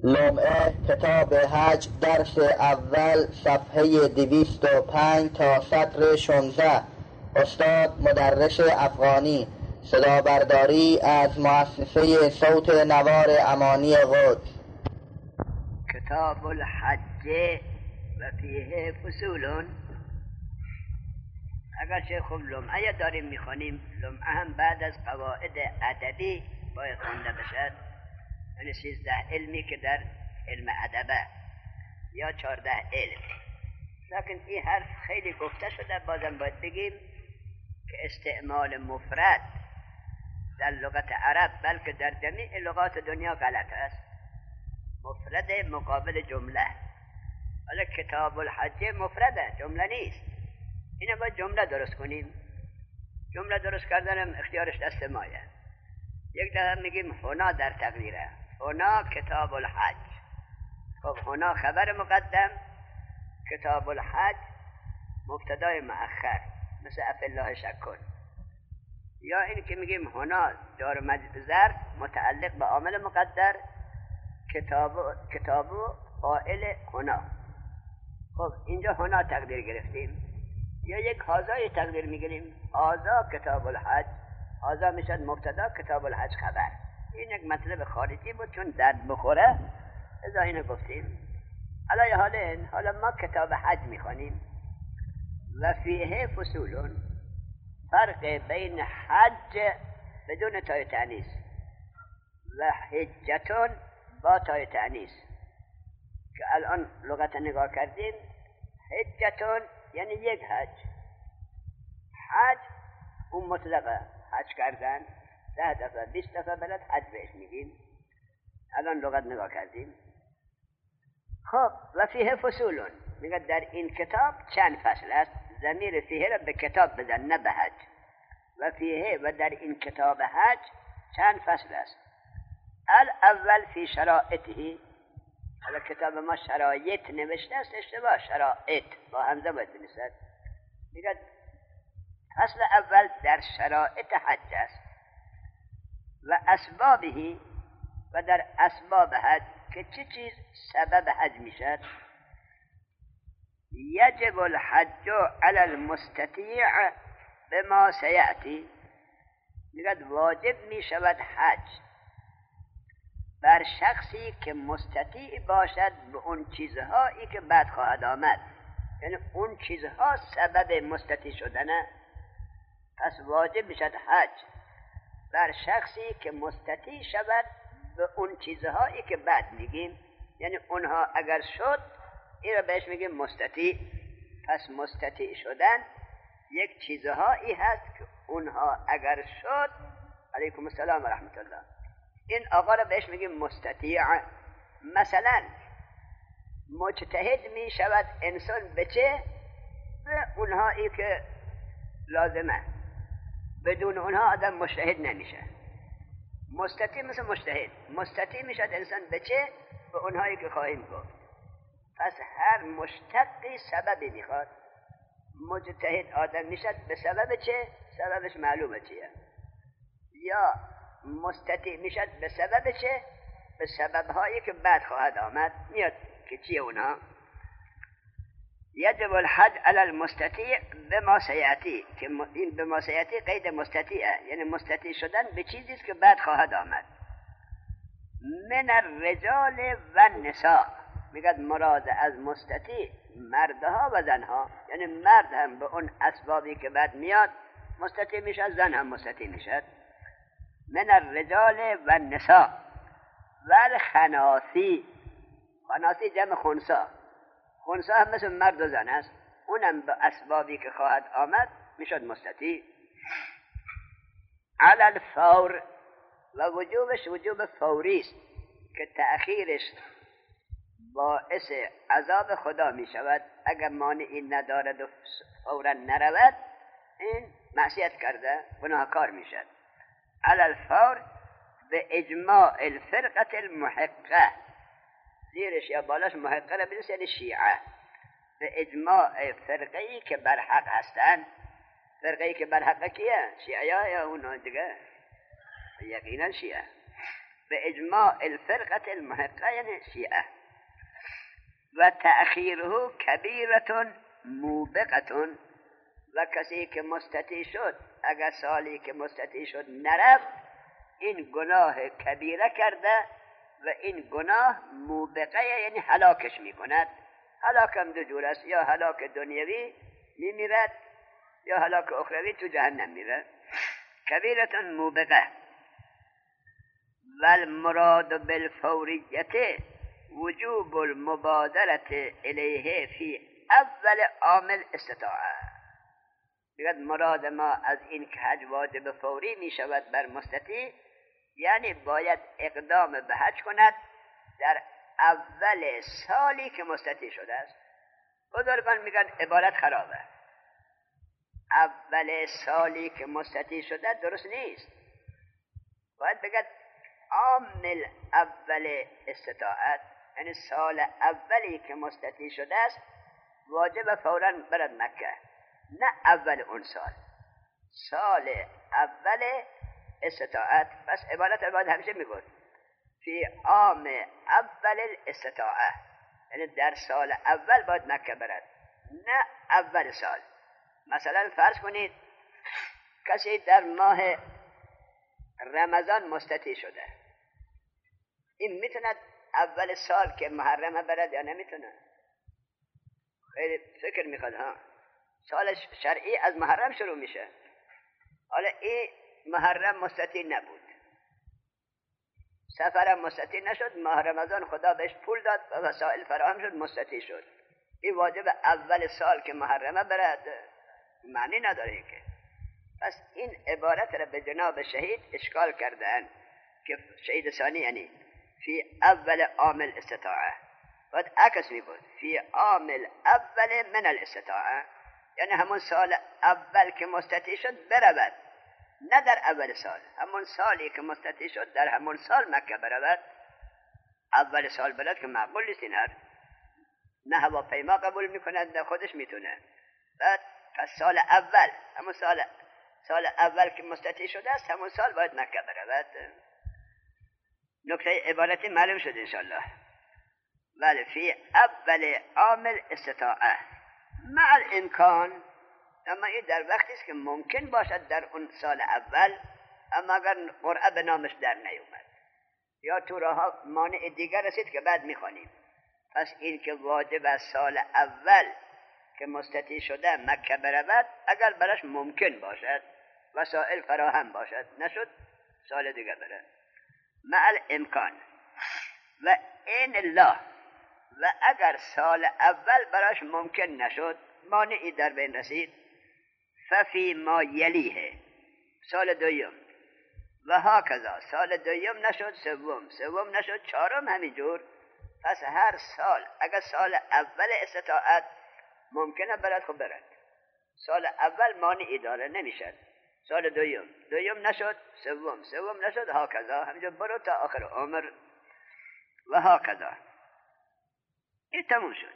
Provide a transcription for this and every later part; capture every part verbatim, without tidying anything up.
لمعه کتاب حج درس اول صفحه دویست و پنج تا سطر شانزده. استاد مدرس افغانی. صدا برداری از مؤسسه صوت نوار امانی قدس. کتاب الحج و فیه فصول. اگرچه خب لمعه داریم میخوانیم، لمعه هم بعد از قواعد ادبی باید خونده بشد، یعنی سیزده علمی که در علم ادبه یا چارده علم. لکن این حرف خیلی گفته شده، بازم باید بگیم که استعمال مفرد در لغت عرب بلکه در جمیع لغات دنیا غلط است. مفرد مقابل جمله. حالا کتاب الحج مفرده، جمله نیست. اینه باید جمله درست کنیم. جمله درست کردنم اختیارش دست مایه. یک دفعه میگیم هنا در تقدیره، هنا کتاب الحج. خب هنا خبر مقدم، کتاب الحج مبتدای مؤخر، مثل افالله شک کن. یا این که میگیم هنا جار مجرور ظرف متعلق به عامل مقدر، کتاب کتاب فاعل هنا. خب اینجا هنا تقدیر گرفتیم، یا یک هازای تقدیر میگیریم، هازا کتاب الحج. هازا میشد مبتدا، کتاب الحج خبر. این یک مطلب خارجی بود، چون درد بخوره ازا اینو گفتیم. علای حالین حالا ما کتاب حج میخوانیم. و فیه فصول، فرق بین حج بدون تای تانیث و حجتون با تای تانیث که الان لغت نگاه کردیم. حجتون یعنی یک حج. حج اون مطلقه حج کردن، ده دفعه بیست دفعه بلد حج بهش میگیم. الان لغت نگاه کردیم. خب و فیه فصولون، میگه در این کتاب چند فصل است. ضمیر فیه را به کتاب بزن، نه به حج. و فیه و در این کتاب حج چند فصل است. الاول فی شرائطه. حالا کتاب ما شرایط نوشته است، اشتباه، شرائط با همزه باید بنویسد. میگه فصل اول در شرائط حج است. و اسبابه و در اسباب حج که چه چیز سبب حج میشد. یجب الحج علی المستطیع بما سیأتی. میگه واجب میشود حج بر شخصی که مستطیع باشد به اون چیزهایی که بعد خواهد آمد. یعنی اون چیزها سبب مستطیع شدنه، پس واجب میشد حج بر شخصی که مستطیع شود به اون چیزهایی که بعد میگیم. یعنی اونها اگر شد، این را بهش میگیم مستطیع. پس مستطیع شدن یک چیزهایی هست که اونها اگر شد، علیکم السلام و رحمت الله، این آقا را بهش میگیم مستطیع. مثلا مجتهد می شود انسان به چه؟ به اونهایی که لازمه. بدون اونها آدم مجتهد نمیشه. مستطیع مثل مجتهد. مستطیع می شود انسان به چه؟ به اونهایی که خواهیم گفت. پس هر مشتقی سببی میخواد. مجتهد آدم می شود به سبب چه؟ سببش معلومه چیه. یا مستطیع می شود به سبب چه؟ به سببهایی که بعد خواهد آمد. میاد که چیه اونها؟ یجب الحج علی المستطیع بما سیأتی، که این بما سیأتی قید مستطیعه، یعنی مستطیع شدن به چیزیست که بعد خواهد آمد. من الرجال و النساء، میگه مراد از مستطیع مردها و زنها. یعنی مرد هم به اون اسبابی که بعد میاد مستطیع میشد، زن هم مستطیع میشد. من الرجال و النساء و الخناسی. خناسی جمع خنسا. خنسا هم مثل مرد و زن است، اونم به اسبابی که خواهد آمد میشد مستطیع. علی الفور، و وجوبش وجوب فوری است که تأخیرش باعث عذاب خدا می شود. اگر مانعی ندارد و فورا نرود، این معصیت کرده، گناهکار می شد. علی الفور به اجماع الفرقه المحقه. زیرش یا بالاش محقه را بنویس، یعنی شیعه. به اجماع فرقه‌ای که بر حق هستند. فرقه‌ای که بر حق کیه؟ شیعه یا اونها دیگه؟ یقینا شیعه. به اجماع الفرقه المحقه یعنی شیعه. و تأخیره کبیرتون موبقتون، و کسی که مستطیع شد اگر سالی که مستطیع شد نرفت این گناه کبیره کرده و این گناه موبقه یعنی هلاکش میکند. هلاکم دو جور است، یا هلاک دنیوی میمیرد یا هلاک اخروی تو جهنم میره. کبیرتون موبقه. والمراد بالفوریت وجوب المبادرة الیه فی اول عامل استطاعه. بگد مراد ما از این که حج واجب فوری می شود بر مستطیع، یعنی باید اقدام به حج کند در اول سالی که مستطیع شده است. بزرگان میگن عبارت خرابه. اول سالی که مستطیع شده درست نیست. باید بگد عامل اول استطاعت، یعنی سال اولی که مستطیع شده است واجب فوراً برد مکه، نه اول اون سال، سال اول استطاعت. پس عبارت باید همیشه میگود فی عام اول الاستطاعه، یعنی در سال اول باید مکه برد، نه اول سال. مثلا فرض کنید کسی در ماه رمضان مستطیع شده، این میتونه اول سال که محرمه برد یا نمیتونه؟ خیلی فکر میخواد ها. سال شرعی از محرم شروع میشه. حالا این محرم مستطیع نبود، سفرم مستطیع نشد، ماه رمضان خدا بهش پول داد و وسائل فراهم شد، مستطیع شد. این واجب اول سال که محرمه برد معنی نداره که. پس این عبارت را به جناب شهید اشکال کردن که شهید ثانی یعنی فی اول عامل استطاعه، باید عکس می بود فی عامل اول من الاستطاعه، یعنی همون سال اول که مستطیع شد برود، نه در اول سال. همون سالی که مستطیع شد در همون سال مکه برود. اول سال برد که معقول نیست این حرف، نه هواپیما قبول میکند نه خودش میتونه. بعد پس سال اول، همون سال سال اول که مستطیع شده است همون سال باید مکه برود. نکته عبارتی معلوم شد انشاءالله. ولی فی اول عامل استطاعه مع الامکان، اما این در وقتی است که ممکن باشد در اون سال اول، اما اگر قرعه به نامش در نیومد یا تو راه مانع دیگر رسید که بعد میخوانیم. پس این که واجب از سال اول که مستطیع شده مکه برود اگر برش ممکن باشد، وسائل فراهم باشد، نشد سال دیگر برد مع الامکان. و این الله، و اگر سال اول براش ممکن نشد، مانعی در بین رسید، ففی ما یلیه، سال دویم، و ها کذا، سال دویم نشد سوم، سوم نشد چهارم، همینجور. پس هر سال اگر سال اول استطاعت ممکنه برد خب برد، سال اول مانعی داره نمیشد. سال دویم، دویم نشد سوم، سوم نشد، ها کذا، همینجور برو تا آخر عمر و ها کذا. این تموم شد.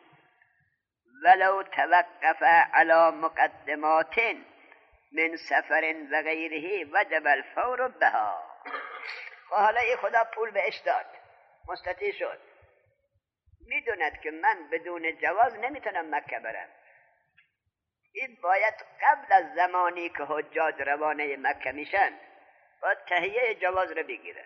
ولو توقف على مقدمات من سفر و غیره وجب الفور بها. و حالا این خدا پول بهش داد، مستطیع شد، میدوند که من بدون جواز نمیتونم مکه برم. این باید قبل از زمانی که حجاج روانه مکه میشن باید تهیه جواز رو بگیره.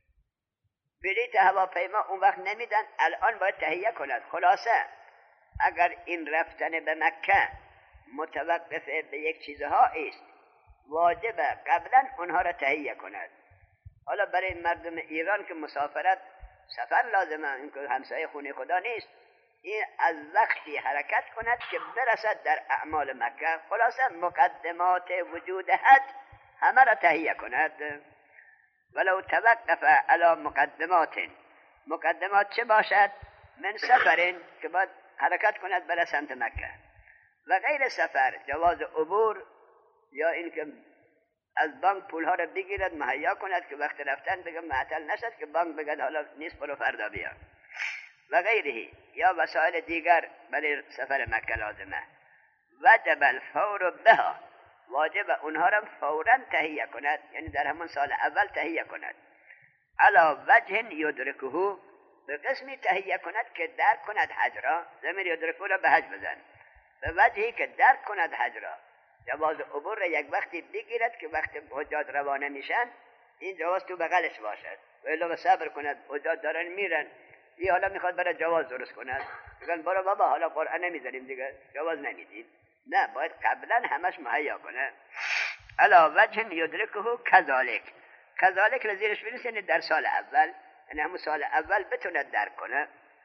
بلیط هواپیما اون وقت نمیدن، الان باید تهیه کند. خلاصه اگر این رفتن به مکه متوقف به یک چیزها است، واجب قبلا اونها را تهیه کند. حالا برای مردم ایران که مسافرت سفر لازمه، این که همسایه خونه خدا نیست، این از وقتی حرکت کند که برسد در اعمال مکه. خلاصه مقدمات وجود حج همه را تهیه کند. ولو توقف علی مقدمات، مقدمات چه باشد؟ من سفرین، که باید حرکت کند بر سمت مکه، و غیر سفر، جواز عبور، یا اینکه از بانک پولها را بگیرد مهیا کند که وقت رفتن بگم معطل نشد که بانک بگد حالا نیست برو فردا بیا، و غیره، یا وسایل دیگر برای سفر مکه لازمه. وجب الفور بها، واجب اونها را فوراً تهیه کند، یعنی در همون سال اول تهیه کند. علا وجه یدرکه، به قسمی تهیه کند که درک کند حج را. ضمیر یدرکه را به حج بزن، به وجهی که درک کند حج را. جواز عبور را یک وقتی بگیرد که وقتی حجاج روانه میشن این جواز تو بغلش باشد، و الا صبر کند. حجاج دارن میرن، این حالا میخواد برای جواز درست کند، میگن برو بابا حالا قرآن نمیذاریم دیگه، جواز نمیدیم. نه، باید قبلا همش مهیا کنه. علا وجه یدرکه کذالک. کذالک را زیرش بنویس، یعنی در سال اول، یعنی همون سال اول بتونه درک کنه.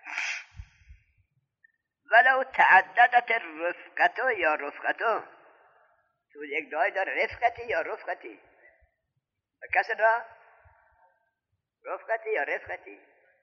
ولو تعددت رفقتو یا رفقتو، تو یک دعای داره رفقتی یا رفقتی، به کسر را رفقتی یا رفقتی،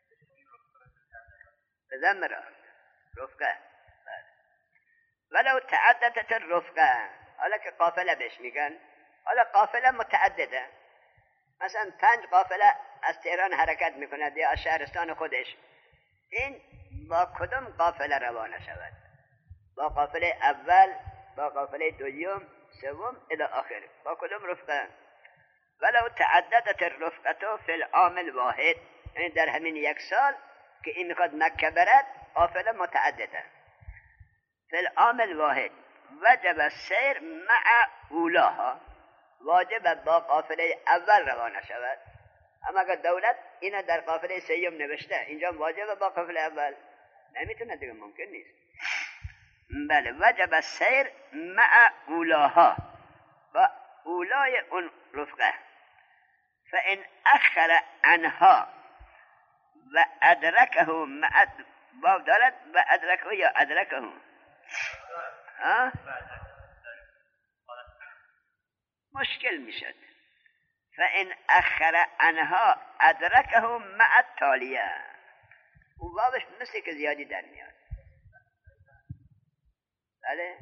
به ضم را رفقه. ولو تعددت الرفقه، حالا که قافله بهش میگن، حالا قافله متعدده، مثلا پنج قافله از تهران حرکت میکند یا از شهرستان خودش، این با کدام قافله روانه شود؟ با قافله اول، با قافله دوم، سوم الی آخر، با کدام رفقه؟ ولو تعددت الرفقه فی العام الواحد، یعنی در همین یک سال که این میخواد مکه برد قافله متعدده. فی العام الواحد وجب السیر مع اولاها، واجب با قافله اول روانه شود. اما اگر دولت اینه در قافله سیوم نوشته، اینجا واجب با قافله اول، نمیتونه دیگه، ممکن نیست. بله، وجب السیر مع اولاها، با اولای اون رفقه. فان اخر عنها و ادرکه مع واو دارد و ادرکه یا ادرکه ها مشکل میشد. فان اخر عنها ادرکه مع التالیه، و واوش مثل که زیادی در میاد. بله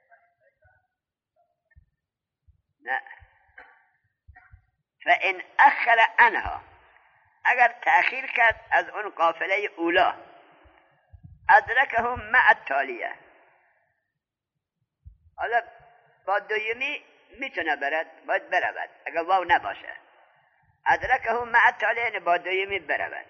نه، فان اخر عنها، اگر تأخیر کرد از اون قافله اولا، ادرکه مع التالیه، حالا با دویمی میتونه برد، باید برود اگر واو نباشه. ادرکه مع التالیه یعنی با دویمی برود.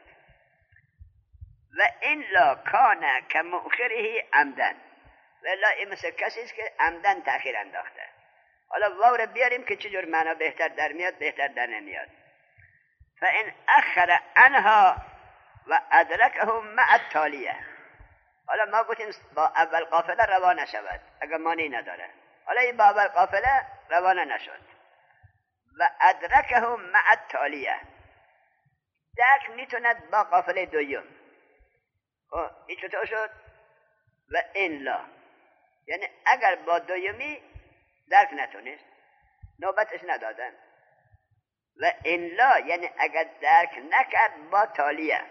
و این لا کان کمؤخره عمدن، و الا این مثل کسی است که عمدن تأخیر انداخته. حالا واو رو بیاریم که چجور معنا بهتر در میاد، بهتر در نمیاد. فان اخر عنها و ادرکه مع التالیه، حالا ما گفتیم با اول قافله روانه شود اگر مانی نداره، حالا این با اول قافله روانه نشد و ادرکه مع التالیه، درک میتوند با قافله دوم. این چطور شد؟ و این لا، یعنی اگر با دومی درک نتونست نوبتش ندادن. و این لا یعنی اگر درک نکرد با تالیه.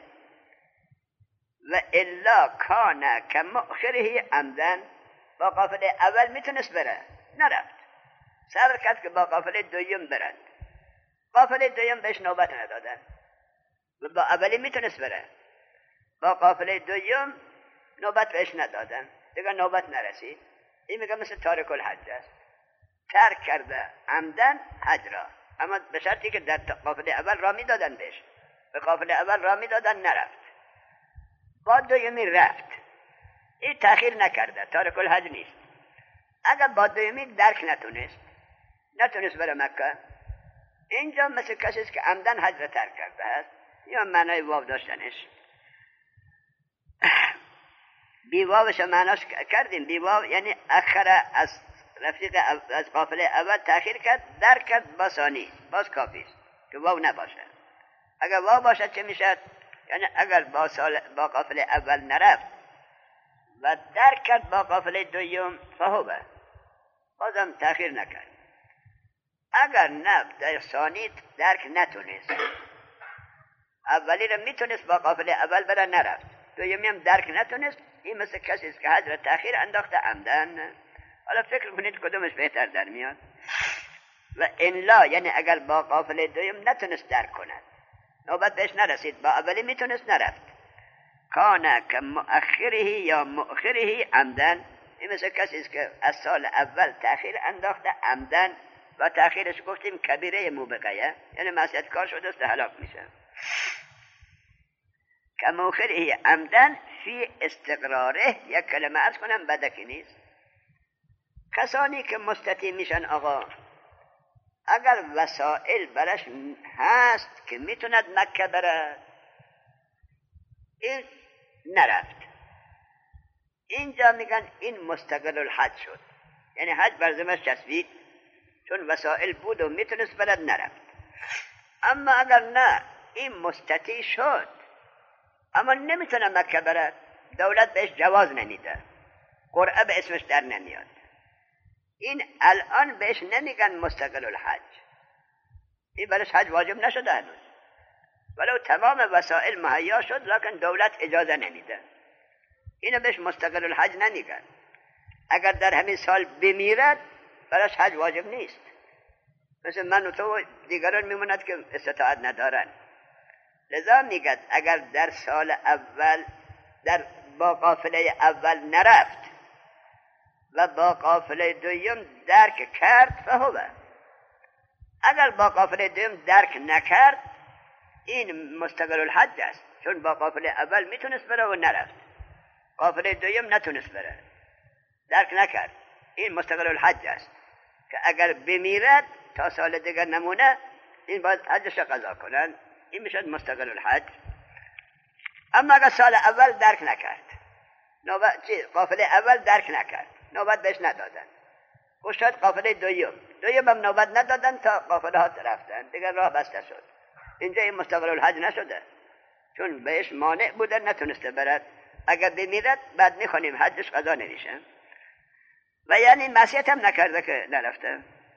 و الا کان کمؤخره عمدن، با قافله اول میتونست بره، نرفت، صبر کرد که با قافله دوم برد، قافله دوم بهش نوبت ندادن. و با اولی میتونست بره، با قافله دوم نوبت بهش ندادن، دیگه نوبت نرسید. این میگه مثل تارک الحج است، ترک کرده عمدن حج را، اما به شرطی که در قافله اول را میدادن بهش، به قافله اول را میدادن نرفت، با دومی رفت، این تأخیر نکرده، تارک الحج نیست. اگر با دومی درک نتونست نتونست بره مکه، اینجا مثل کسی است که عمدن حج را ترک کرده است، یا معنای واو داشتنش. بی واوش معناش کردیم، بی واو یعنی اخره از رفیق از قافله اول تأخیر کرد، درک کرد با ثانی، باز کافی است که واو نباشه. اگر واو باشه چه میشه؟ یعنی اگر با, سال با قافله اول نرفت و درک کرد با قافله دوم فهوبه، بازم تأخیر نکرد. اگر نه در ثانی درک نتونست، اولی رو میتونست با قافله اول بره نرفت، دومی هم درک نتونست، این مثل کسی است که حج را تأخیر انداخته عمدن. حالا فکر کنید کدومش بهتر در میاد. و این لا یعنی اگر با قافله دوم نتونست درک کند، نوبت بهش نرسید، با اولی میتونست نرفت، کان کمؤخره یا مؤخره عمدن، این مثل کسی است که از سال اول تأخیر انداخته عمدن، و تأخیرش گفتیم کبیره موبقیه، یعنی معصیت کار شده است هلاک میشه. کموخره عمدن فی استقراره، یک کلمه ارز کنم بدکی نیست. کسانی که مستطیع میشن آقا، اگر وسائل برش هست که میتوند مکه بره، این نرفت. اینجا میگن این مستقل الحج شد، یعنی حج بر ذمه‌اش چسبید چون وسائل بود و میتونست برد، نرفت. اما اگر نه این مستطیع شد اما نمیتونه مکه برد، دولت بهش جواز نمیده، قرعه به اسمش در نمیاد، این الان بهش نمیگن مستقل الحج، این برش حج واجب نشده هنوز، ولو تمام وسائل مهیا شد لکن دولت اجازه نمیده، اینو بهش مستقل الحج نمیگن. اگر در همین سال بمیرد برش حج واجب نیست، مثل من و تو و دیگران میموند که استطاعت ندارن. لذا میگد اگر در سال اول در با قافله اول نرفت و با قافله دوم درک کرد فهوه، اگر با قافله دوم درک نکرد این مستقل الحج است، چون با قافله اول میتونست بره و نرفت، قافله دوم نتونست بره، درک نکرد، این مستقل الحج است که اگر بمیرد تا سال دیگر نمونه این باید حجش قضا کنن، این میشد مستقل الحج. اما اگر سال اول درک نکرد، نوبت چی قافله اول درک نکرد، نوبت بهش ندادن، گوشت قافله دویم دویم هم نوبت ندادن تا قافله ها رفتن دیگر راه بسته شد، اینجا این مستقل الحج نشده چون بهش مانع بوده، نتونسته برد. اگر بمیرد بعد میخونیم حجش قضا نمیشه، و یعنی معصیت هم نکرده که نرفته.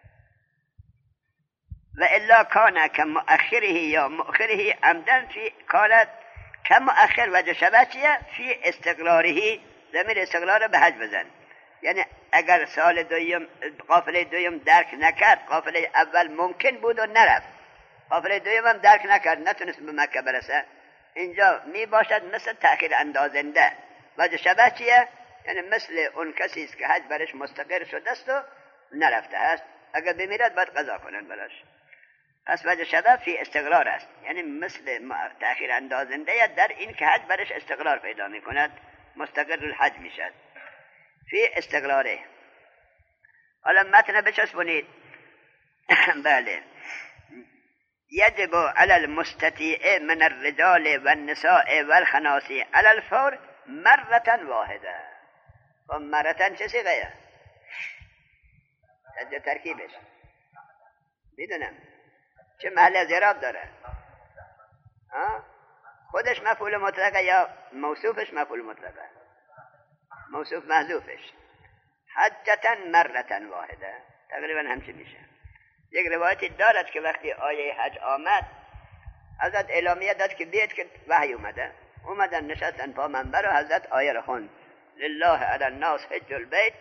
و الا کان کمؤخره یا مؤخره عمدن فی کانت کمؤخر وجه شبه چیه فی استقراره، ضمیر استقرار به حج بزن، یعنی اگر سال دویم قافله دویم درک نکرد، قافله اول ممکن بود و نرفت، قافله دویم هم درک نکرد نتونست به مکه برسه، اینجا می باشد مثل تأخیر اندازنده. وجه شبه چیه؟ یعنی مثل اون کسی است که حج برش مستقر شده است و نرفته است، اگر بمیرد باید قضا کنن براش. پس وجه شبه فی استقرار است، یعنی مثل تأخیر اندازنده در این که حج برش استقرار پیدا می کند، مستقر الحج می شد فی استقراره. حالا متن بچسبونید. بله. یجب علی المستطیع من الرجال و النساء و الخناسی علی الفور مرة واحده. و مرتن چه سیغه؟ تجه ترکیبش میدونم چه محل از اعراب داره، خودش مفعول مطلقه یا موصوفش مفعول مطلقه؟ موصوف محذوفش. حجتا مرة واحده تقریبا همچه میشه. یک روایتی دارد که وقتی آیه حج آمد حضرت اعلامیه داد که بیاد که وحی اومده، اومدن نشستن پا منبر و حضرت آیه رو خوند لله علی الناس حج البیت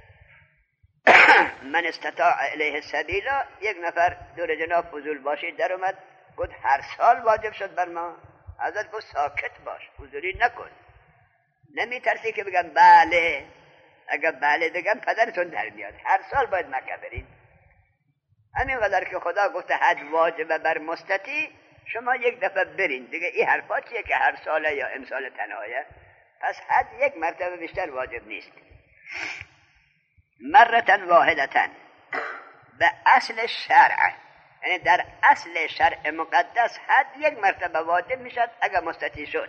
من استطاع الیه السبیلا. یک نفر دور جناب فضول باشی در اومد گفت هر سال واجب شد بر ما. حضرت گفت ساکت باش، فضولی نکن، نمی ترسی که بگم بله، اگر بله بگم پدرتون در میاد، هر سال باید مکه برید. همین قدر که خدا گفته حج واجب بر مستطیع، شما یک دفعه برین دیگه. این حرفا چیه که هر ساله یا امسال تنهایه؟ پس حج یک مرتبه بیشتر واجب نیست. مرتن واحدتن به اصل شرع، یعنی در اصل شرع مقدس حج یک مرتبه واجب میشد اگر مستطیع شد.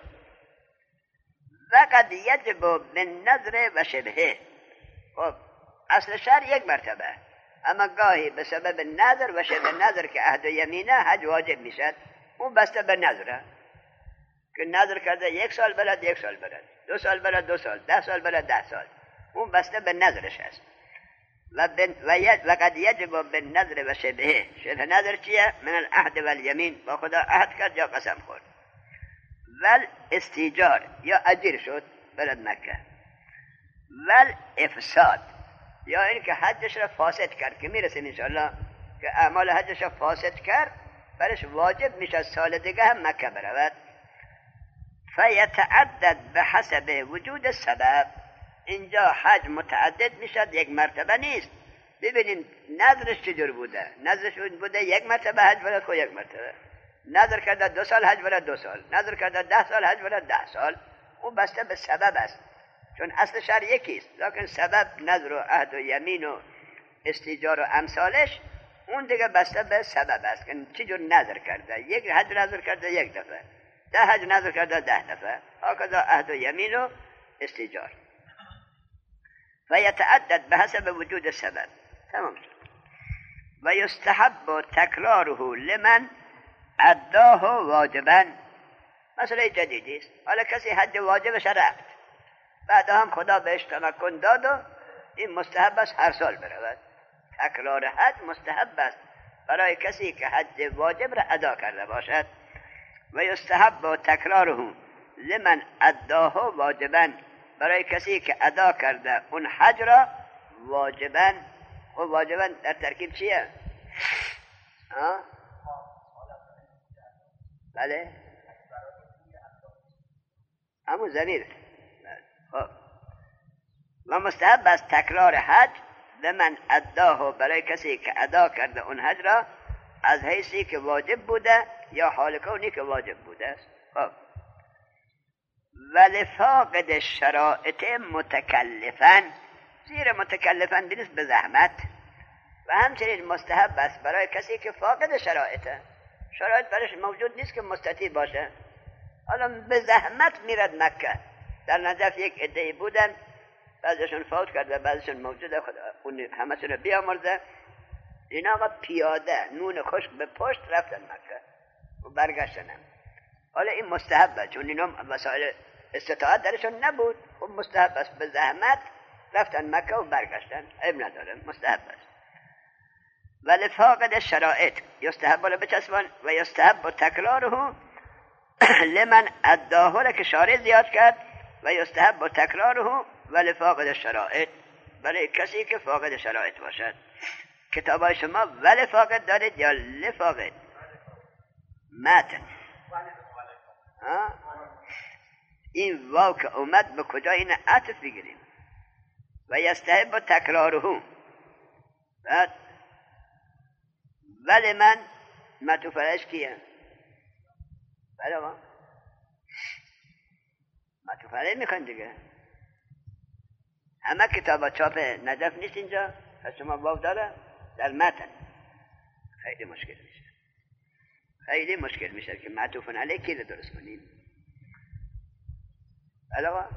و قد یجب بالنظر و شبهه. خب اصل شرع یک مرتبه، اما گاهی به سبب نظر و شبه نظر که عهد و یمینه حج واجب میشد، اون بسته به نظره که نظر کرده یک سال بلد یک سال بلد، دو سال بلد دو سال، ده سال بلد ده سال، اون بسته به نظرش است. و, و قد یجب بالنظر و شبهه. شبه نظر چیه؟ من العهد و الیمین، با خدا عهد کرد یا قسم خورد. ول استیجار یا اجیر شد بلد مکه. ول افساد یا این که حجش را فاسد کرد که میرسیم انشاءالله که اعمال حجش را فاسد کرد، برش واجب میشه سال دیگه هم مکه برود. فیتعدد به حسب وجود سبب. اینجا حج متعدد میشد، یک مرتبه نیست. ببینیم نظرش چجور بوده. نظرش بوده یک مرتبه حج برد خود یک مرتبه، نظر کرده دو سال حج برد دو سال، نظر کرده ده سال حج برد ده سال. اون بسته به سبب است، چون اصل شرع یکیست، لکن سبب نظر و عهد و یمین و استیجار و امثالش اون دیگه بسته به سبب است که چجور نظر کرده. یک حج نظر کرده یک دفعه، ده حج نظر کرده ده دفعه، هکذا عهد و یمین و استیجار. و یتعدد به حسب وجود سبب. تمام شد. و یستحب تکراره لمن اداه واجبا. مسئله جدیدی است. حالا کسی حج واجبش رفت، بعد هم خدا بهش تمکن داد و این مستحب است هر سال برود. تکرار حج مستحب است برای کسی که حج واجب را ادا کرده باشد. و یستحب تکراره لمن اداه واجبا. برای کسی که ادا کرده اون حج را واجبا. و واجبا در ترکیب چیه؟ آه؟ بله همون ضمیر. خب و مستحب است تکرار حج لمن اداه. برای کسی که ادا کرده اون حج را از حیثی که واجب بوده یا حال کونی که واجب بوده است. خب ولفاقد الشرائط متکلفا. زیر متکلفا نیست به زحمت. و همچنین مستحب است برای کسی که فاقد شرائطه، شرایط برش موجود نیست که مستطیع باشه، حالا به زحمت میرد مکه. در نجف یک عده‌ای بودن، بعضیشون فوت کرده بعضیشون موجوده، خدا اون همشون رو بیامرزه. اینا آقا پیاده نون خشک به پشت رفتن مکه و برگشتن. حالا این مستحبه چون اینا وسایل استطاعت درشون نبود، خب مستحب است به زحمت رفتن مکه و برگشتن، عیب نداره، مستحب است. ولی فاقد شرائط یستحب ولا بچسبان. و یستحب تکراره لمن اداه را که شارع زیاد کرد. و یستحب تکراره ولی فاقد شرائط. برای کسی که فاقد شرائط باشد. کتابای شما ولی فاقد دارید یا لفاقد؟ متن این واو که اومد به کجا این عطف بگیریم؟ و یستحب تکراره. بعد ولی من متوفرش کیه؟ بله ما متوفره میخواین دیگه. همه کتاب چاپ نجف نیست اینجا، از شما واو داره در متن. خیلی مشکل میشه، خیلی مشکل میشه که معطوفن علیه کی رو درست کنیم. بله ما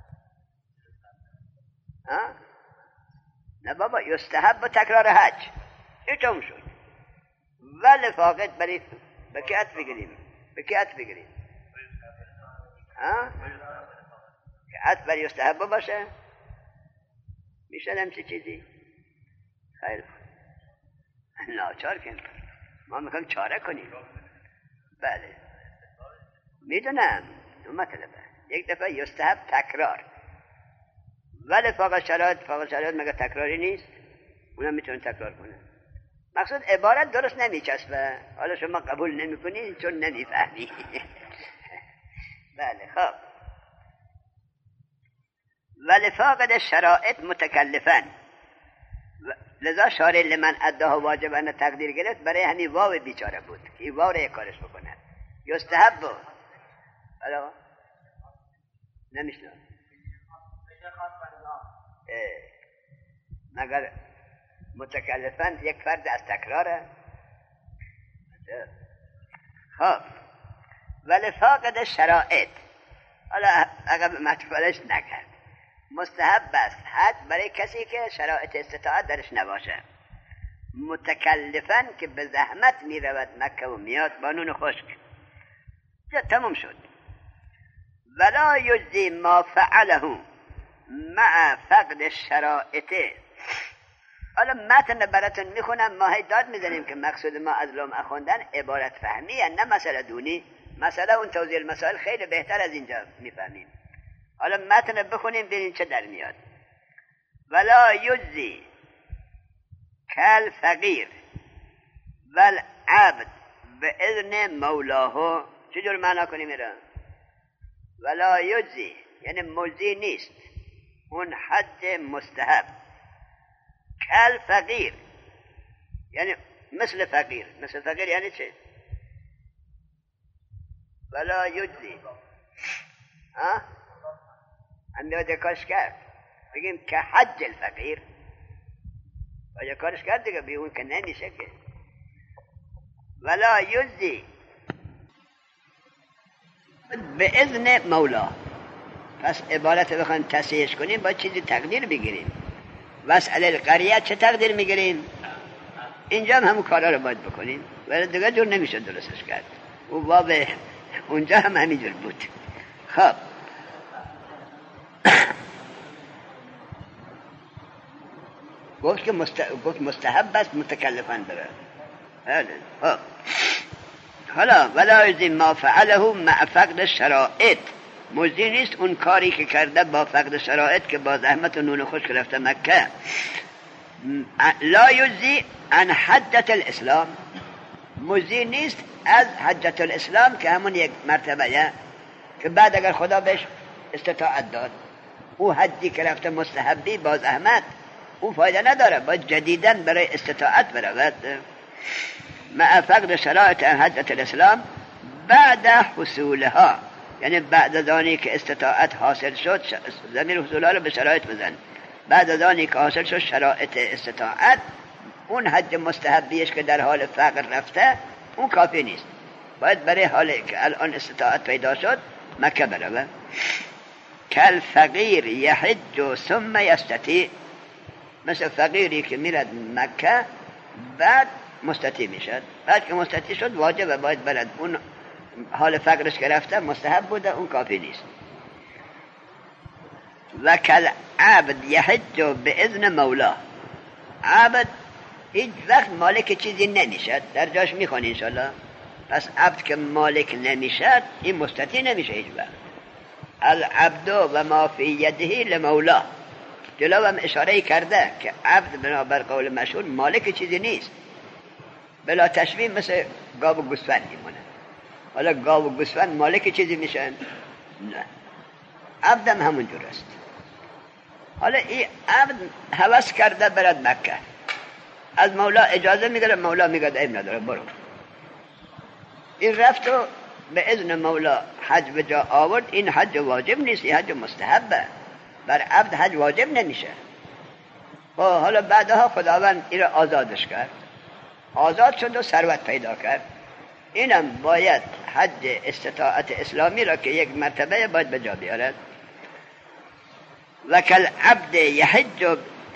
ها؟ نه بابا یستحب تکرار حج این چون شد. ولی فاقد برای به کی عطف بگیریم؟ به کی عطف بگیریم؟ ها؟ که عطف برای یستحب باشه میشه همچه چیزی؟ خیلی ناچار کن، ما میخوایم چاره کنیم. بله میدونم دو مطلبه. یک دفعه یستحب تکرار، ولی فاقد شرایط. فاقد شرایط مگه تکراری نیست؟ اونم میتونه تکرار کنه. مقصود عبارت درست نمیچسبه، حالا شما قبول نمیکنی چون نمیفهمی. بله خب ولی فاقد شرائط متکلفن. لذا شارع لمن اداه واجبا تقدیر گرفت برای همین واو بیچاره بود که این واو را یک کارش بکنه. یستحب حالا نمیشنم مگر متکلفن یک فرد از تکراره. خب ولی فاقد شرائط. حالا اگر متفالش نکرد مستحب است حج برای کسی که شرایط استطاعت درش نباشه، متکلفن که به زحمت می رود مکه و میاد با نون خشک. تمام شد. ولا یجزی ما فعله مع فقد الشرائط. حالا متن براتون میخونم، ما هی داد میزنیم که مقصود ما از لمعه خوندن عبارت فهمی نه مسئله دونی. مسئله اون توضیح المسائل خیلی بهتر از اینجا میفهمیم. حالا متن بخونیم ببینیم چه در میاد. ولا یجزی کل فقیر والعبد به اذن مولاه. چجور معنا کنیم ایران؟ ولا یجزی یعنی مجزی نیست اون حج مستحب. کل فقیر یعنی مثل فقیر. مثل فقیر یعنی چه؟ ولا یجزی. ها هم بیاد کارش کرد، بگیم که حج الفقیر باید کارش کرد دیگه، بی اون که نمیشه که. ولا یجزی به اذن مولا. پس عبارت بخوایم تصحیحش کنیم باید چیزی تقدیر بگیریم. واسأل القریه چه تقدیر میگیریم؟ اینجا هم همون کارا رو باید بکنیم، ولی دیگه جور نمیشه درستش کرد. او باب اونجا هم همینجور بود. خب گفت که مست... گفت مستحب است متکلفان داره. خب حالا ولا یجزی ما فعله مع فقد شرائط. مجزی نیست اون کاری که کرده با فقد شرائط که با زحمت و نون خشک رفته مکه. لا یجزی عن حجة الاسلام. مجزی نیست از حجة الاسلام که همون یک مرتبه که بعد اگر خدا بهش استطاعت داد، او حجی که رفته مستحبی با زحمت، او فایده نداره، باید جدیدن برای استطاعت برود. مع فقد شرائط عن حجة الاسلام بعد حصولها، یعنی بعد از آنی که استطاعت حاصل شد. ضمیر حصولها رو به شرایط بزن. بعد از آنی که حاصل شد شرایط استطاعت، اون حج مستحبیش که در حال فقر رفته اون کافی نیست، باید برای حالی که الان استطاعت پیدا شد مکه برود. کل فقیر یحج ثم یستطیع. مثل فقیری که میرد مکه بعد مستطیع میشد، بعد که مستطیع شد واجبه باید برد. اون حال فقرش که رفته مستحب بوده، اون کافی نیست. و کل عبد یحج به اذن مولا. عبد هیچ وقت مالک چیزی نمیشد، در جاش میخوانی انشالله. پس عبد که مالک نمیشد این مستطیع نمیشه هیچ وقت. العبد و ما فی یده لمولا. جلو هم اشاره کرده که عبد بنابر قول مشهور مالک چیزی نیست، بلا تشبیه مثل گاو و گوسفند میمونه. حالا گاو و گوسفند مالک چیزی میشن؟ نه، عبدم همون جور است. حالا این عبد هوس کرده برد مکه، از مولا اجازه میگیره، مولا میگه عیب نداره برو. این رفت و به اذن مولا حج به جا آورد. این حج واجب نیست، این حج مستحبه. بر عبد حج واجب نمیشه. و حالا بعدها خداوند این را آزادش کرد، آزاد شد و ثروت پیدا کرد. اینم باید حج استطاعت اسلامی را که یک مرتبه باید به جا بیارد. و کل عبد یحج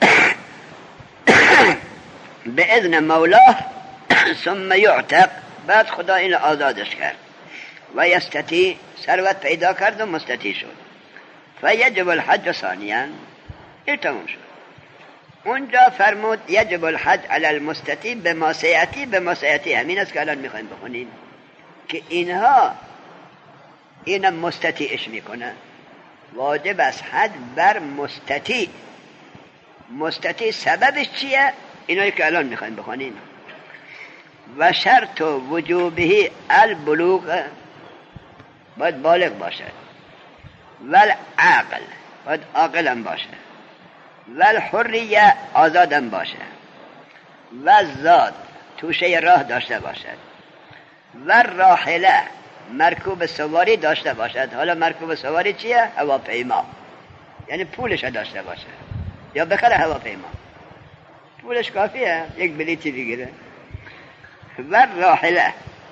به اذن مولاه ثم یعتق. بعد خدا این آزادش کرد و یستطیع، ثروت پیدا کرد و مستطیع شد. فیجب الحج ثانیا. این تمام شد. اونجا فرمود یجب الحج علی المستطیع بما سیأتی. بما سیأتی همین است که الان میخوایم بخونیم که اینها اینم مستطیعش میکنه. واجب است حج بر مستطیع. مستطیع سببش چیه؟ اینایی که الان میخوایم بخونیم. و شرط وجوبه البلوغ، باید بالغ باشه. والعقل، باید عاقل هم باشه. والحریه، آزادم باشه. والزاد، توشه راه داشته باشد. والراحله، مرکوب سواری داشته باشد. حالا مرکوب سواری چیه؟ هواپیما، یعنی پولش داشته باشه یا بخره هواپیما. پولش کافیه، یک بلیتی بگیره. والراحله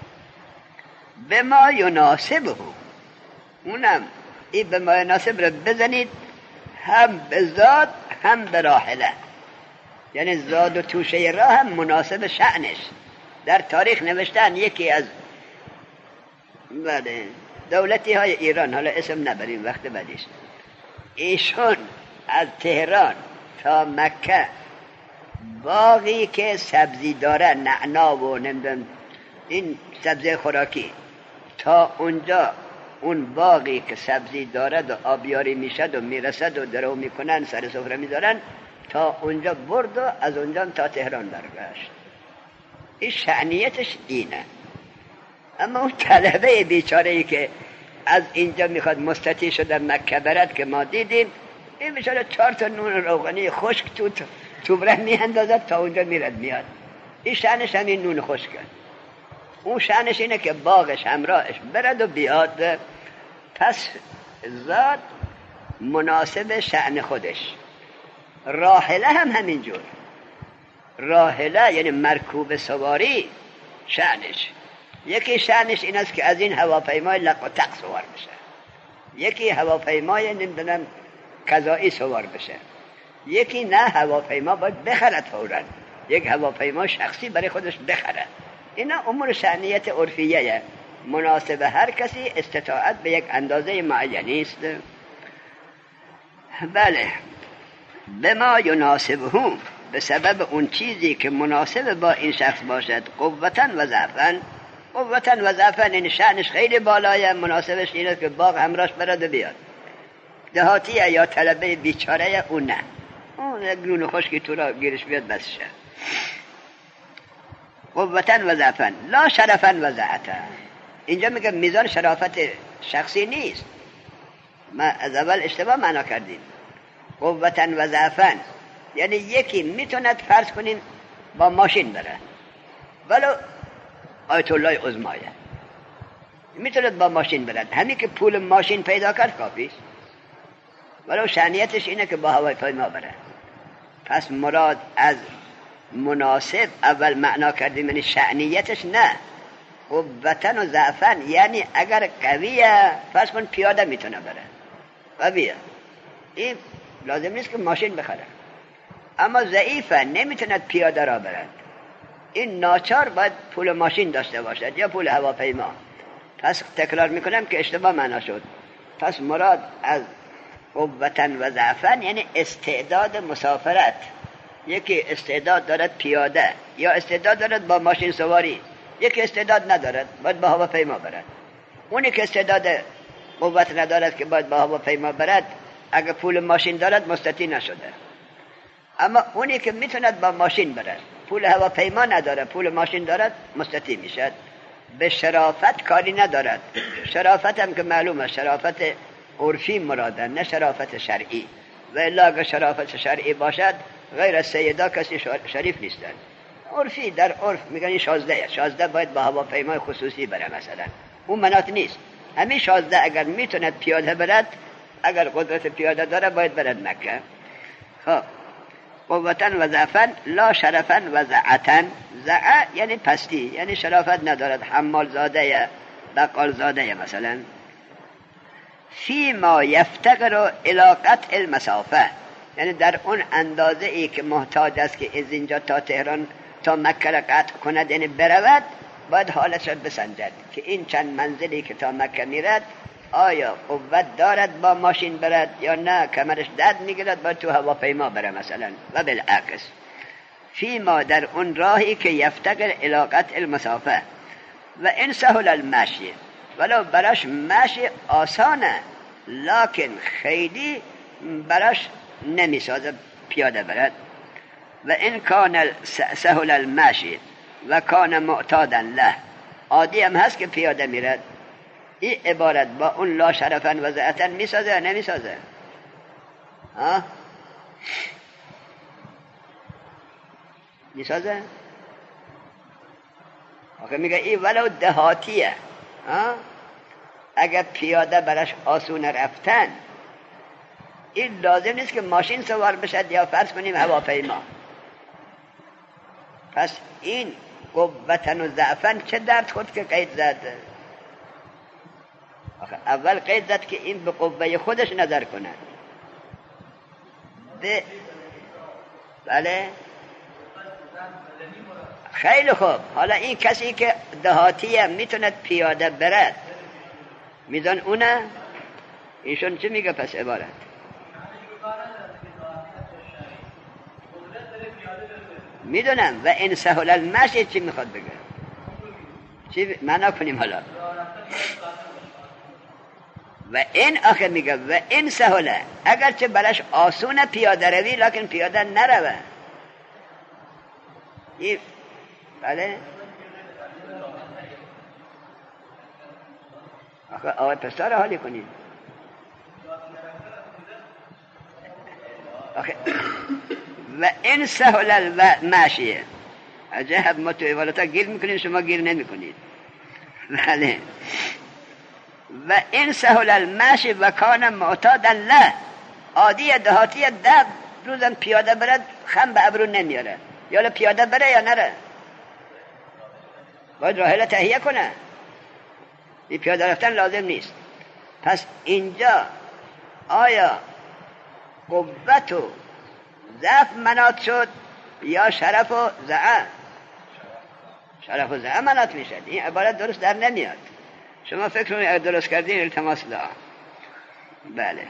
بما یناسبه، اونم این بما یناسب رو بزنید، هم به زاد هم به راحله، یعنی زاد و توشه راه هم مناسب شأنش. در تاریخ نوشتن یکی از دولتی های ایران، حالا اسم نبریم وقت بعدیش، ایشون از تهران تا مکه باقی که سبزی داره، نعنا و نمیدونم این سبزی خوراکی، تا اونجا اون باقی که سبزی دارد و آبیاری میشد و میرسد و درو میکنن سر سفره میذارن، تا اونجا برد و از اونجا تا تهران برگشت. این شأنیتش اینه. اما اون طلبه بیچاره‌ای که از اینجا میخواد مستطیع شده مکه برد که ما دیدیم، این بیچاره چهار تا نون روغنی خشک تو توبره میاندازد تا اونجا میرد میاد. این شأنش همین نون خشکه. اون شأنش اینه که باغش همراهش برد و بیاد. پس ذات مناسب شأن خودش. راحله هم همینجور. راحله یعنی مرکوب سواری شأنش، یکی شأنش این است که از این هواپیمای لق و تق سوار بشه، یکی هواپیمای نمیدونم قضایی سوار بشه، یکی نه هواپیما باید بخرد فوراً، یک هواپیما شخصی برای خودش بخرد. اینا امور شأنیت عرفیه، مناسب هر کسی استطاعت به یک اندازه معینی است. بله، به ما یناسبه، به سبب اون چیزی که مناسب با این شخص باشد، قوتاً و ضعفاً. قوتاً و ضعفاً این شأنش خیلی بالایه، مناسبش اینه که باغ همراهش برد بیاد. دهاتیه یا طلبه بیچاره اون نه، اون یک گلون خشکی تو را گیرش بیاد بسشه. قوتاً و ضعفاً لا شرفاً و ضعتا. اینجا میگه میزان شرافت شخصی نیست، ما از اول اشتباه معنا کردیم. قوتاً و ضعفاً یعنی یکی میتوند فرض کنیم با ماشین بره، ولو آیت الله عظمایه میتوند با ماشین برد، همین که پول ماشین پیدا کرد کافیست، ولو شأنیتش اینه که با هواپیما بره. پس مراد از مناسب اول معنا کردیم یعنی شأنیتش، نه قوتاً و ضعفاً یعنی اگر قویه فرض کن پیاده میتونه بره، قویه، این لازم نیست که ماشین بخره. اما ضعیفه نمیتونه پیاده را برد، این ناچار باید پول ماشین داشته باشد یا پول هواپیما. پس تکرار میکنم که اشتباه معنا شد. پس مراد از قوتاً و ضعفاً یعنی استعداد مسافرت، یکی استعداد دارد پیاده یا استعداد دارد با ماشین سواری، یکی استعداد ندارد باید با هواپیما برد. اونی که استعداد قوت ندارد که باید با هواپیما برد، اگر پول ماشین دارد مستطیع نشده. اما اونی که میتوند با ماشین برد، پول هواپیما نداره، پول ماشین دارد، مستطیع میشد. به شرافت کاری ندارد. شرافت هم که معلومه شرافت عرفی مراده، نه شرافت شرعی. و الا اگر شرافت شرعی باشد غیر از سیدا کسی شریف نیستند. عرفی در عرف میگن این شازده، شازده باید با هواپیمای خصوصی بره مثلا، اون مناط نیست. همین شازده اگر میتوند پیاده برد، اگر قدرت پیاده داره باید برد مکه. خب قوتاً و ضعفاً لا شرفاً و ضعتاً. ضع یعنی پستی، یعنی شرافت ندارد، حمال زاده بقال زاده مثلا. فی ما یفتقر الی قطع المسافه، یعنی در اون اندازه ای که محتاج است که از اینجا تا تهران تا مکه را قطع کند، یعنی برود، باید حالش را بسنجد که این چند منزلی که تا مکه میرد آیا قوت دارد با ماشین برد یا نه، کمرش درد میگیرد باید تو هواپیما بره مثلا. و بالعکس فی ما در اون راهی که یفتقر الی قطع المسافه و ان سهل المشی، ولو برش مشی آسانه لکن خیلی برش نمیسازه پیاده برد. و ان کان سهل المشی و کان معتادا له، عادی هم هست که پیاده میرد، این عبارت با اون لا شرفاً و ضعتاً میسازه یا نمیسازه؟ ها؟ میسازه؟ آخه میگه این ولو دهاتیه، ها؟ اگر پیاده برش آسونه رفتن، این لازم نیست که ماشین سوار بشد یا فرض کنیم هواپیما. پس این قوتاً و ضعفاً چه درد خود که قید زد؟ اول قید زد که این به قوه خودش نظر کنه. به بله خیلی خوب. حالا این کسی که دهاتیه میتوند پیاده برد، میدان اونه ایشون چه میگه پس عبارت؟ میدونم. و این سهل المشی چی میخواد بگه؟ چی معنا کنیم حالا؟ و این آخر میگه و این سهله، اگرچه برش آسونه پیاده روی لکن پیاده نروه. این بله آخه آقای پسر حالی کنید. آخه و این سهل المشی، عجب ما تو عبارتا گیر میکنیم شما گیر نمیکنید. بله. و این سهل المشی و کان معتادا له، عادی دهاتی ده روزن پیاده برد خم به ابرو نمیاره، یا پیاده بره یا نره، باید راحله تهیه کنه، این پیاده رفتن لازم نیست. پس اینجا آیا قوت و ضعف مناط شد یا شرف و ضعف؟ شرف و ضعف مناط میشد. این عبارت درست در نمیاد. شما فکر کنید اگر درست کردین التماس دعا. بله.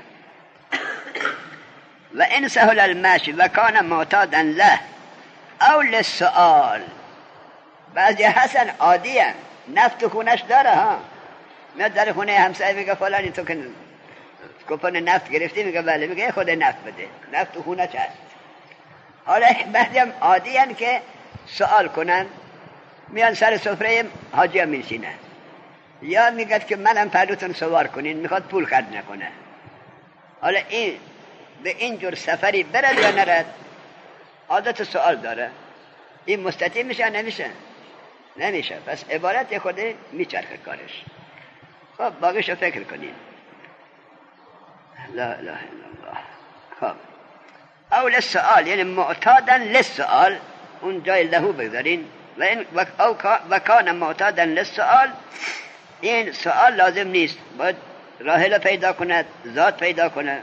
و این سهل المشی و کان معتادا له او للسؤال. بعضی حسن عادی هم نفت خونش داره ها، میاد در خونه همسایه میگه فلانی تو که کوپن نفت گرفتی؟ میگه بله. میگه خود نفت بده، نفت خونه چه هست. حالا بعضی هم عادی هم که سوال کنن، میان سر سفره حاجی هم میشینن، یا میگه که منم پهلوتون سوار کنین، میخواد پول خرج نکنه. حالا این به این جور سفری برد یا نرد؟ عادت سوال داره. این مستطیع میشه نمیشه؟ نمیشه. پس عبارت خود میچرخه کارش. خب باقیشو فکر کنین. لا اله الا الله. خب او للسؤال یعنی معتادا للسؤال، اون جای لهو بگذارین. و این و کان معتادا للسؤال، این سؤال لازم نیست، باید راحله پیدا کند، ذات پیدا کند.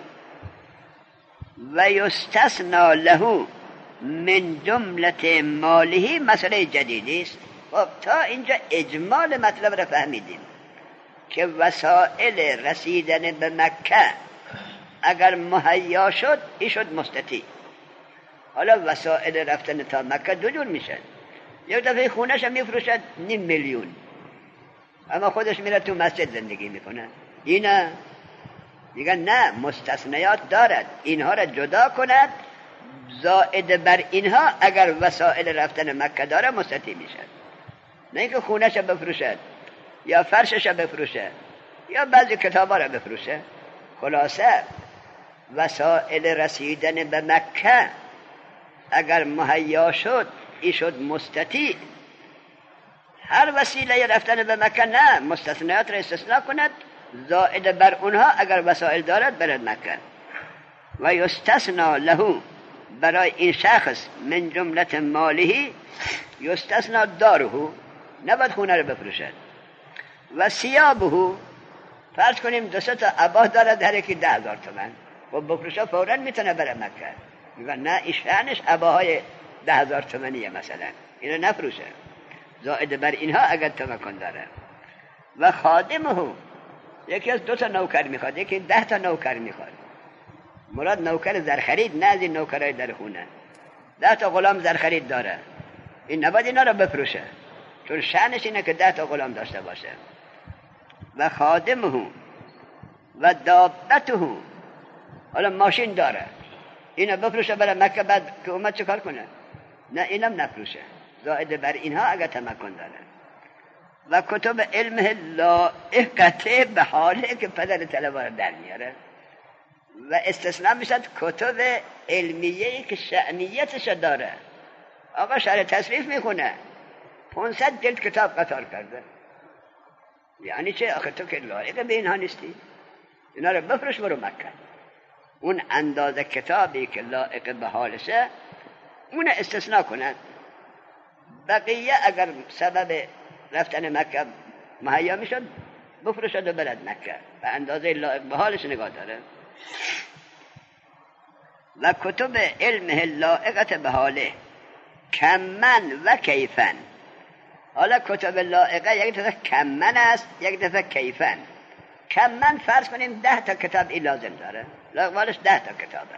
و یستثنا له من جمله ماله مسئله جدیدی است. خب تا اینجا اجمال مطلب را فهمیدیم که وسائل رسیدن به مکه اگر مهیا شد این شد مستطیع. حالا وسائل رفتن تا مکه دو جور میشن. یک دفعه خونش هم میفروشد نیم میلیون، اما خودش میره تو مسجد زندگی میکنه. اینا میگن نه، مستثنیات دارد، اینها را جدا کند، زائد بر اینها اگر وسائل رفتن مکه داره مستطیع میشد. نه اینکه خونش را بفروشد یا فرشش را بفروشه یا بعضی کتابا را بفروشه. خلاصه وسائل رسیدن به مکه اگر مهیا شد این شد مستطیع. هر وسیله رفتن به مکه نه، مستثنیات را استثناء کند، زائد بر اونها اگر وسائل دارد برد مکه. و یستثنا له برای این شخص من جمله ماله، یستثنا داره، نباید خونه رو بفروشد. و ثیابه، فرض کنیم دو سه تا عبا دارد هر یکی ده هزار تومن، و بفروشه فوراً میتونه بره مکه. میگن نه، این شأنش عباهای ده هزار تومنیه مثلا، اینو نفروشه، زائد بر اینها اگر تمکن داره. و خادمه، یکی از دو تا نوکر میخواد، یکی ده تا نوکر میخواد. مراد نوکر زرخرید، نه از این نوکرای در خونه. ده تا غلام زرخرید داره، این نباید اینا رو بفروشه، چون شأنش اینه که ده تا غلام داشته باشه. و خادمه و دابته، حالا ماشین داره، اینو بفروشه برای مکه، بعد که اومد چه کار کنه؟ نه، اینم نفروشه، زائد بر اینها اگر تمکن داره. و کتب علم لائقته به حاله که پدر طلبه رو در میاره. و استثناء میشد کتب علمیه‌ای که شأنیتش داره. آقا شرح تصریف میخونه، پانصد جلد کتاب قطار کرده، یعنی چه؟ آخه تو که لایق به اینها نیستی، اینا رو بفروش برو مکه. اون اندازه کتابی که لایق به حالشه اون استثناء کنند. بقیه اگر سبب رفتن مکه مهیا میشد بفروشد و برد مکه، به اندازه لایق به حالش نگاه داره. و کتب علمه لائقت به حاله کمن و کیفن. حالا کتب لائقه یک دفعه کمن است، یک دفعه کیفن. کمن فرض کنیم ده تا کتاب این لازم داره، لازمش ده تا کتابه.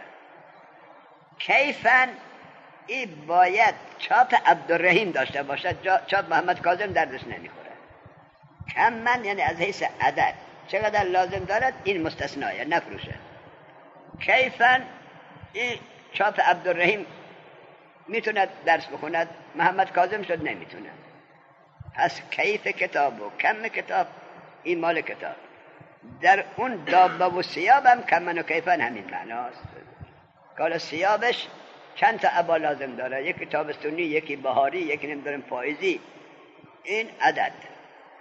کیفن این باید چاپ عبدالرحیم داشته باشد، چاپ محمد کاظم دردش نمیخوره. کمن یعنی از حیث عدد چقدر لازم دارد این مستثنایه، نفروشه. کیفن این چاپ عبدالرحیم میتوند درس بخوند، محمد کاظم شد نمیتونه. پس کیف کتاب و کم کتاب این مال کتاب. در اون دابه و سیاب هم کمن و کیفن همین معناست. که سیابش چند تا عبا لازم داره، یکی تابستونی، یکی بهاری، یکی نمیدونم پاییزی، این عدد.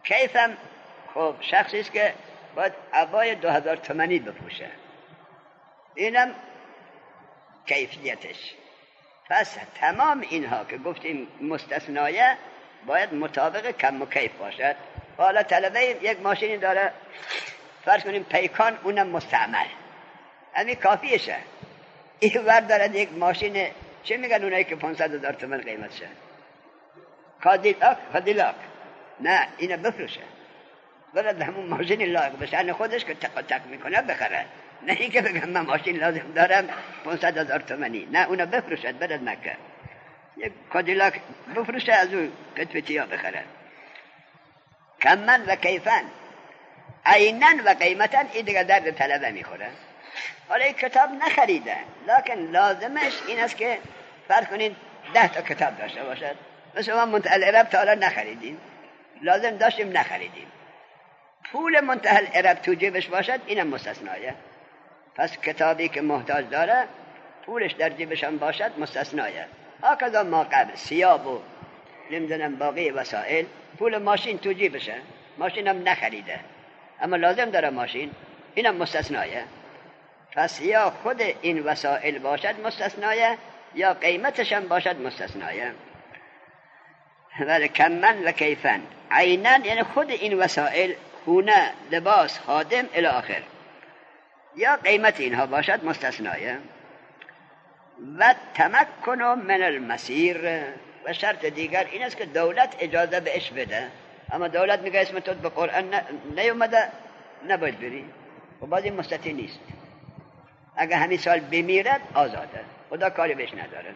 کیفم خب شخصی است که باید عبای دو هزار تومانی بپوشه، اینم کیفیتش. پس تمام اینها که گفتیم مستثنایه باید مطابق کم و کیف باشد. حالا طلبه یک ماشینی داره فرض کنیم پیکان، اونم مستعمل، همین کافیشه. این ور دارد یک ماشین چه میگن اونایی که پانصد هزار تومان قیمتشه؟ کادیلاک کادیلاک نه، اینو بفروشه، برد همون ماشین لایق به شأن خودش که تق تق میکنه بخره، نه اینکه بگم من ماشین لازم دارم پانصد هزار تومانی، نه اونو بفروشد برد مکه یک کادیلاک بفروشه از اون قطبتیا بخره. کمن و کیفن، عینن و قیمتن، این دیگه درد طلبه میخوره. حالا این کتاب نخریده لکن لازمش این است که فرض کنید ده تا کتاب داشته باشد. مثل ما منتهى العرب تا حالا نخریدیم، لازم داشتیم نخریدیم. پول منتهى العرب تو جیبش باشد، اینم مستثنایه. پس کتابی که محتاج داره پولش در جیبش هم باشد مستثنایه. هاکذا ما قبل ثیاب و نمیدونم باقی وسائل، پول ماشین تو جیبشه، ماشین هم نخریده اما لازم داره ماشین، اینم مستثنایه. پس یا خود این وسائل باشد مستثنایه یا قیمتش هم باشد مستثنایه. ولی کمن و کیفن، عینن یعنی خود این وسائل، خونه، لباس، خادم الی آخر، یا قیمت اینها باشد مستثنایه. و تمکن من المسیر، و شرط دیگر این است که دولت اجازه بهش بده. اما دولت میگه اسم تو به قرآن نیومده نباید بری، و باز این مستطیع نیست. اگه همین سال بمیرد آزاده، خدا کاری بهش نداره.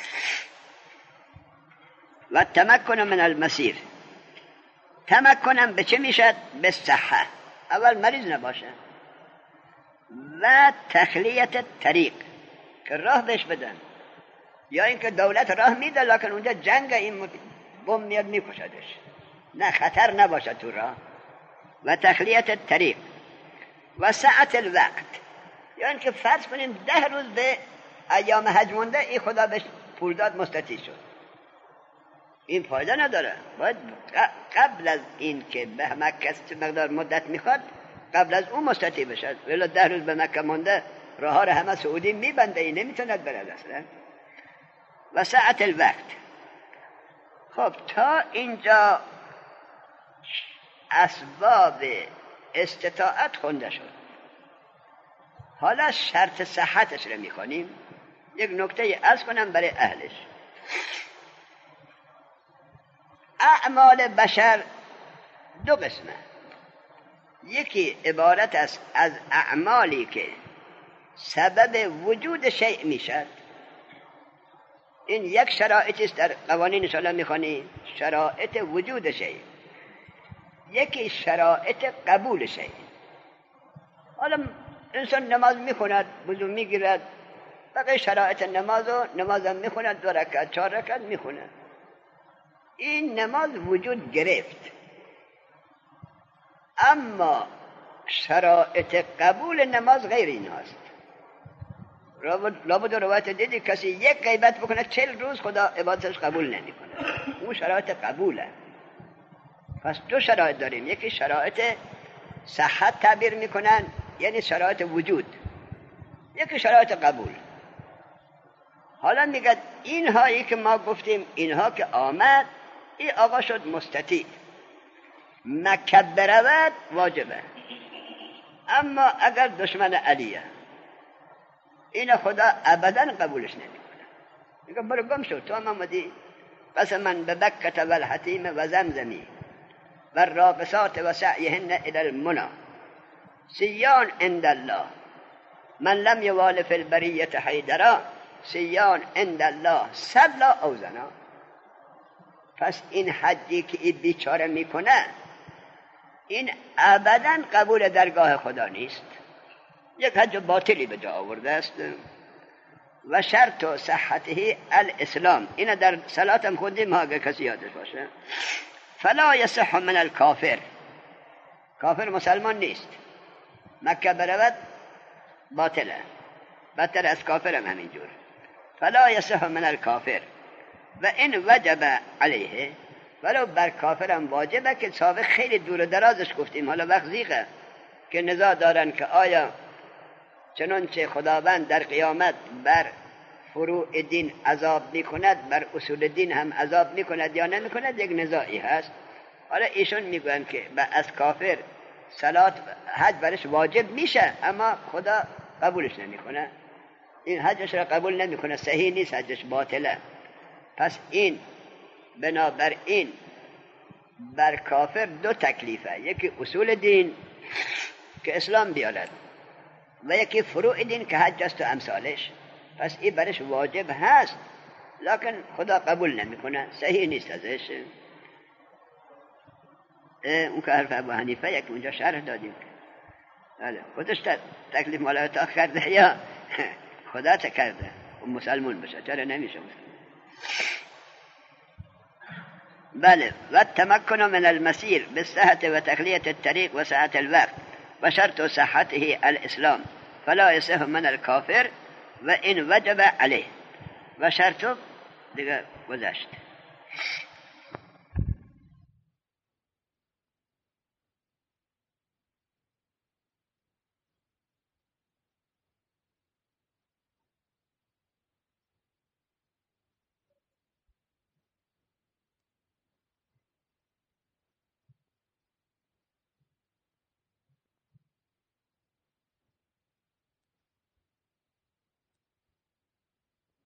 و تمکن من المسیر، تمکنم به چه میشد؟ به صحه، اول مریض نباشه، و تخلیت طریق که راه بهش بدن، یا اینکه دولت راه میده لکن اونجا جنگ این بم میاد میکشدش، نه خطر نباشه تو راه. و تخلیت طریق و ساعت الوقت، یا اینکه فرض کنیم ده روز به ایام حج مونده، این خدا بهش پول داد مستطیع شد، این فایده نداره. باید قبل از این که به مکه مقدار مدت میخواد قبل از اون مستطیع بشد، ولی ده روز به مکه مونده راه ها همه سعودی میبنده، این نمیتوند برد اصلا. و ساعت الوقت. خب تا اینجا اسباب استطاعت خونده شد. حالا شرط صحتش رو میخونیم. یک نکته عرض کنم برای اهلش. اعمال بشر دو قسمه، یکی عبارت است از اعمالی که سبب وجود شیء میشد، این یک شرایطی است در قوانین شالا میخوانی، شرایط وجود شیء. یکی شرایط قبول شیء. حالا انسان نماز میخوند، وضو میگیرد، بقیه شرایط نمازو نمازم میخوند، دو رکعت چهار رکعت میخوند، این نماز وجود گرفت. اما شرایط قبول نماز غیر این هست. لابد روایت دیدی کسی یک غیبت بکنه چل روز خدا عبادتش قبول نمی کنه، اون شرایط قبوله. پس دو شرایط داریم، یکی شرایط صحت تعبیر میکنن یعنی شرایط وجود، یکی شرایط قبول. حالا میگه اینهایی که ما گفتیم، اینها که آمد، این آقا شد مستطیع، مکه برود واجبه. اما اگر دشمن علیه، این خدا ابدا قبولش نمیکنه، میگه برو گم شو، تو هم آمدی پس من به بکت و الحتیم و زمزمی و الراقصات و سعیهن الى المنى سیان عند الله من لم یوال فی البریت حیدرا سیان عند الله صلا او زنا. پس این حجی که این بیچاره میکنه این ابدا قبول درگاه خدا نیست، یک حج باطلی به جا آورده است. و شرط و صحته الاسلام، این در صلات هم خوندیم اگه کسی یادش باشه. فلا یصح من الکافر، کافر مسلمان نیست، مکه برود باطله، بدتر از کافر هم همینجور. فلا یصح من الکافر و این وجب علیه، ولو بر کافرم واجبه که سابق خیلی دور و درازش گفتیم، حالا وقت زیغه که نزاع دارن که آیا چنانچه خداوند در قیامت بر فروع دین عذاب میکند بر اصول دین هم عذاب میکند یا نمیکند، یک نزاعی هست. حالا ایشون میگوین که از کافر صلات حج برش واجب میشه اما خدا قبولش نمیکنه، این حجش را قبول نمیکنه، صحیح نیست، حجش باطله. پس این بنابر این بر کافر دو تکلیفه، یکی اصول دین که اسلام بیارد و یکی فروع دین که حج است و امثالش. پس این برش واجب هست لکن خدا قبول نمیکنه، صحیح نیست ازش. اون که حرف ابو حنیفه یک اونجا شرح دادیم، بله خودش تکلیف مال تا کرده یا خدا تا کرده و مسلمون بشه، چرا نمیشه مسلمون؟ بله. و تمکن من المسیر بالصحت و تخلیه الطریق و سعت الوقت و شرط صحته الاسلام فلا يصح من الكافر و این وجب علیه و شرط دیگه گذشت.